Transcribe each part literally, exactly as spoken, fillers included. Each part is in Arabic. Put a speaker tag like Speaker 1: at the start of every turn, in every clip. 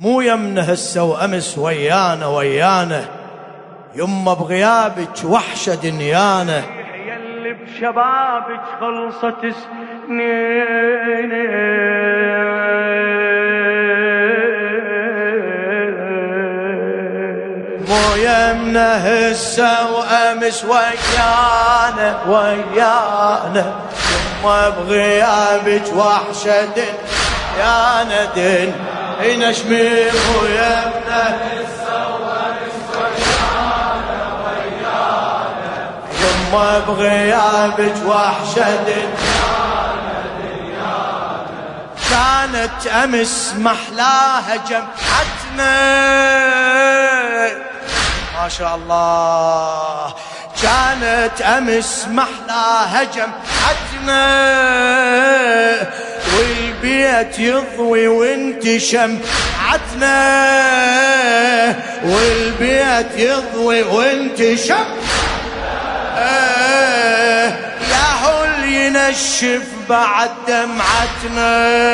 Speaker 1: مو يمنا هسه وأمس ويانا ويانا، يما بغيابك وحشة دنيانا.
Speaker 2: يلي بشبابك خلصت سنين،
Speaker 1: مو يمنا هسه وأمس ويانا ويانا، يما بغيابك وحشة دنيانا دن نشمي. مو يمنا هسه وأمس ويانا ويانا، يما بغيابك وحشة دنيانا دنيانا. كانت أمس محلاها جمعتنا ما شاء الله، كانت أمس محلاها جمعتنا، والبيت يضوي وانت شمعتنا، والبيت يضوي وانت شمعتنا. يا هل ينشف بعد دمعتنا،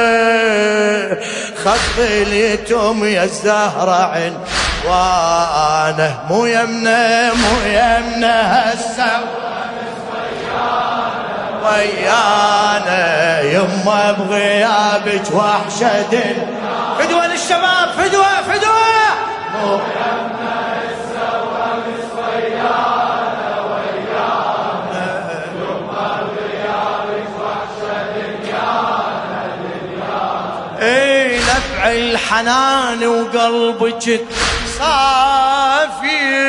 Speaker 1: خط اليتم يا الزهرة عنوانه. مو يمنا مو يمنا هسه ويانا، يما بغيابك وحشة دنيانا. فدوة للشباب، فدوة فدوة. مو يمنا هسه وأمس ويانا ويانا، يما بغيابك وحشة دنيانا دنيانا. اي نفع الحنان وقلبك صافي،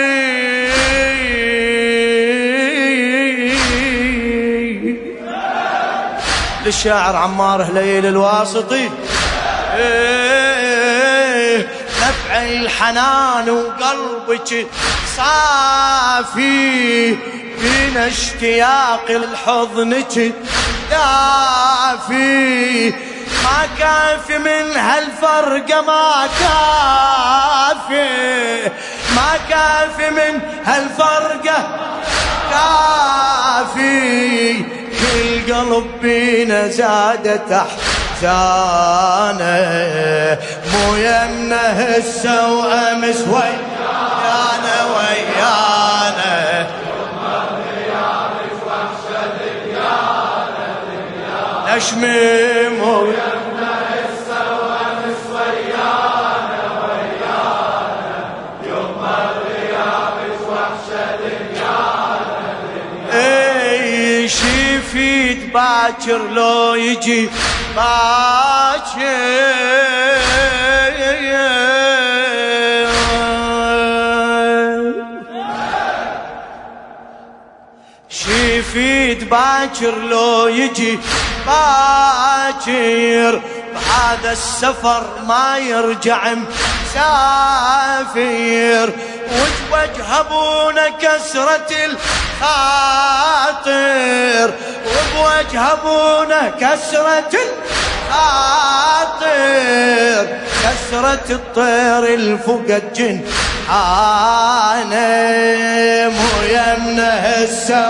Speaker 1: للشاعر عمار هليل الواسطي. إيه نفع الحنان وقلبك صافي، فينا اشتياق الحضنك دافي. ما كافي من هالفرقة ما كافي، ما كافي من هالفرقة كافي. كل قلب بينا زادت احزانه، مو يمنا هسه وامس ويانا ويانا، يما بغيابك وحشة دنيانا دنيانا. نشمي مو يمنا هسه وامس ويانا ويانا، يما بغيابك وحشة دنيانا دنيانا. شفيت باكر لو يجي باكر، شفيت باكر لو يجي باكر، بهذا السفر ما يرجع مسافر. وجوجه ابونا كسرة الخاطر، وبوجه ابونا كسرة الخاطر، كسرة الطير الفقد جنحانه. مو يمنا هسه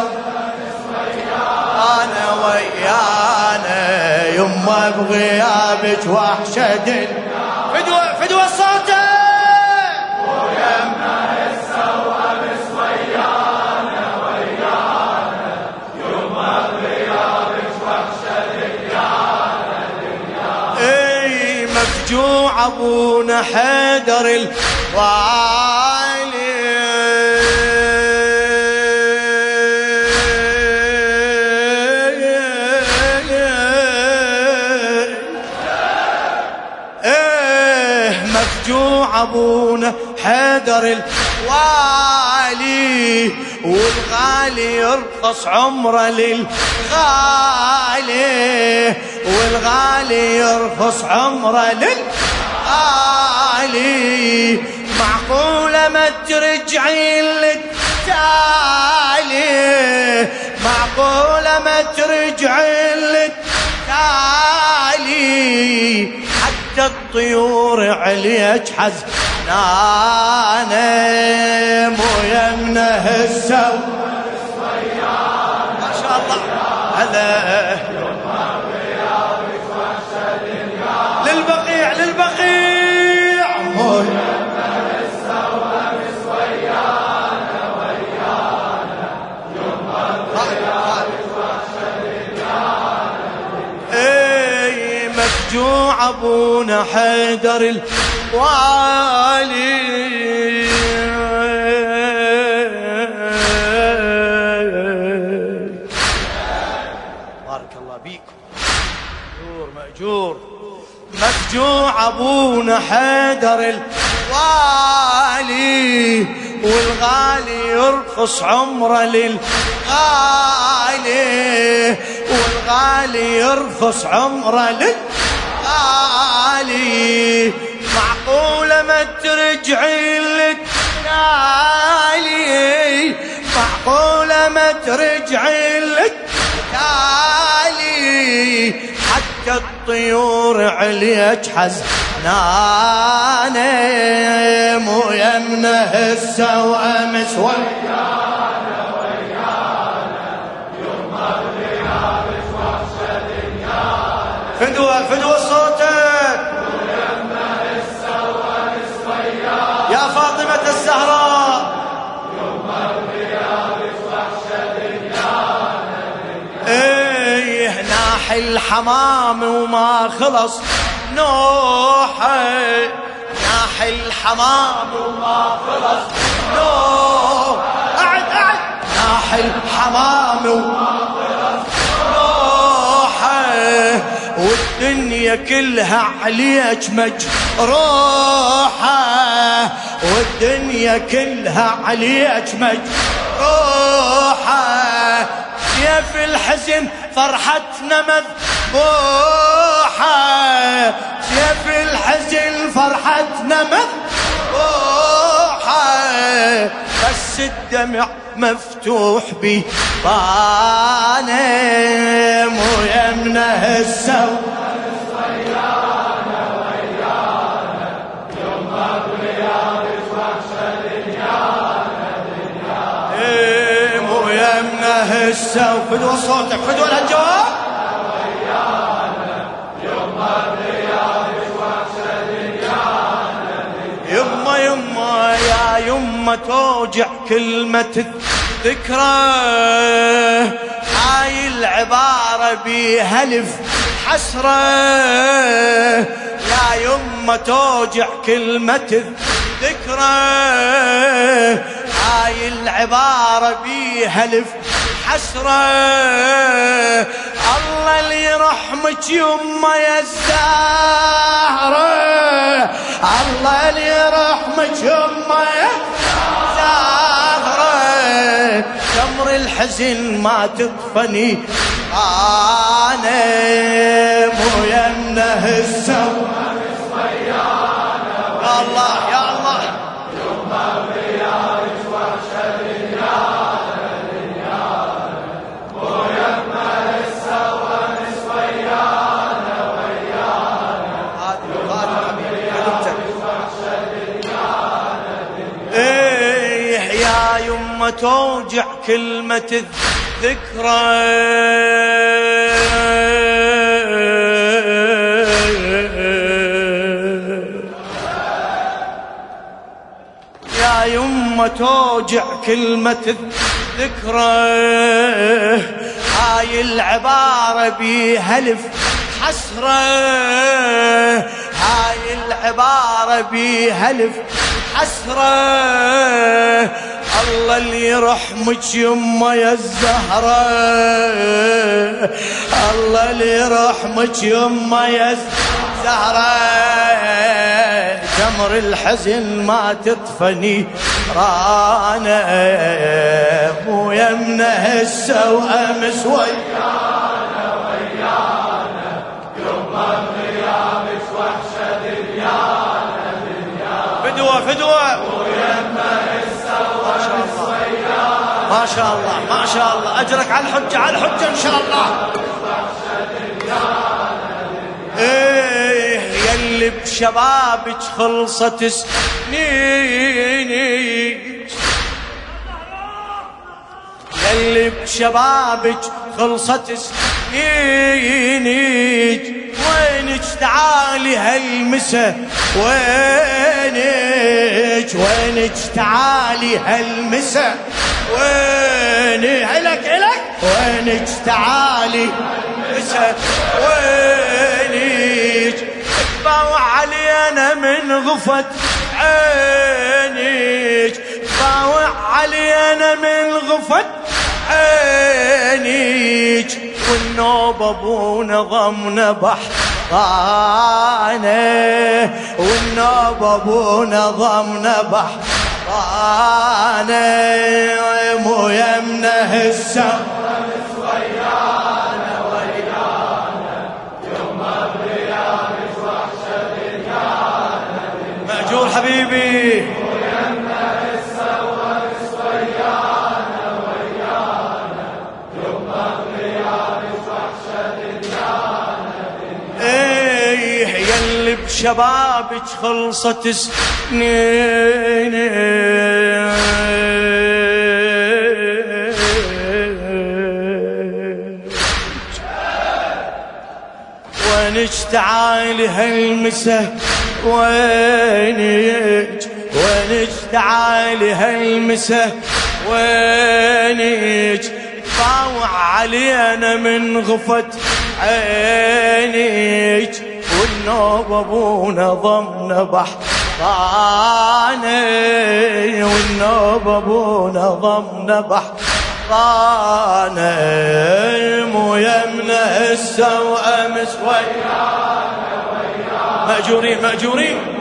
Speaker 1: انا ويانا، يما بغيابك وحشة دنيانا. فدوة فدوة صوته. مو يمنا هسه وامس ويانا ويانا، يما بغيابك وحشة دنيانا دنيانا. اي مفجوع ابونا حيدر الوالي، ابونا حيدر الوالي، والغالي يرخص عمره للغالي، والغالي يرخص عمره للغالي. معقولة ما ترجعين للتالي، معقولة ما ترجعين للتالي. حتى الطيور عليك حزنانة، مو يمنا هسه ما شاء الله. هلا للبقيع للبقيع أبونا حيدر الوالي. بارك الله بيكم. مأجور مأجور. مفجوع أبونا حيدر الوالي، والغالي يرخص عمره للغالي، والغالي يرخص عمره للغالي. معقولة ما ترجعي للتالي، معقولة ما ترجعي للتالي، حتى الطيور عليك حزنانة، مو يمنا هسه وامس ويانا ويانا، يوم الغيابك وحشة دنيانا. فدوة فدوة صوتك. مو يمنا هسه وامس ويانا يا فاطمة الزهراء، يوم الغيابك وحشة دنيانا دنيانا. ايه ناح الحمام وما خلص نوحه، ناح الحمام وما خلص نوحه. قعد قعد. ناح الحمام وما خلص نوحه، والدنيا كلها عليك مجروحه، والدنيا كلها عليك مجروحه. سيف الحزن فرحتنا مذبوحة، سيف الحزن فرحتنا مذبوحة، بس الدمع مفتوح بيبانه، مو يمنا هسه ويانا ويانا، يوم الغيابك وحشة دنيانا دنيانا. ايه مو يمنا هسه. وفدوى صوتك فدوى الجواب. ويانا يوم الغيابك وحشة دنيانا دنيانا. يما يما يا يما توجع كلمة الذكرى، هاي العبارة بيها الف حسرة، يا يما توجع كلمة الذكرى، هاي العبارة بيها الف حسرة. الله اللي يرحمك يما يا الزهرة، الله اللي يرحمك يما يا الزهرة، تمر الحزن ما تطفني انا، مو يمنا هسه وامس ويانا. يا الله يا الله. يوم الغيابك وحشة دنيانا دنيانا، مو يمنا هسه وامس ويانا ويانا، يوم الغيابك وحشة دنيانا دنيانا. ايه يا يما توجع كلمة الذكرى، يا يما توجع كلمة الذكرى، هاي العبارة بيها الف حسرة، هاي العبارة بيها الف حسرة. الله اللي يرحمك يما يا الزهرة، الله اللي يرحمك يما يا الزهرة، جمر الحزن ما تطفني رانا، مو يمنا هسه وامس ويانا ويانا، يوم الغيابك وحشة دنيانا دنيانا. فدوة فدوة. مو يمنا هسه وامس ويانا. ما شاء الله ما شاء الله. اجرك على الحجة على الحجة ان شاء الله. ايه يلي بشبابك خلصت سنينك، يلي بشبابك خلصت سنينك، وينك تعالي هالمسا، وينك وينك تعالي هالمسا، وينك هلك هلك، وينك تعالي هالمسا، وينك علينا من غفت عينيك طاوع علينا من غفت عينيك والنوب ابونا ضمنا بحرانه والنوب ابونا ضمنا بحرانه مو يمنا هسه ويانا ويانا يوم القيامة وحشة دنيانا مأجور حبيبي مو يمنا هسه ويانا ويانا يوم القيامة وحشة دنيانا ايه يلي بشبابك خلصت سنين وينك تعالي هالمسه وينك وينك تعالي هالمسه وينك طاوع علينا من غفت عينك والنوب ابونا ضمنا بحرانه والنوب ابونا ضمنا بحرانه مو يمنا هسه وامس ويانا ويانا مأجورين مأجورين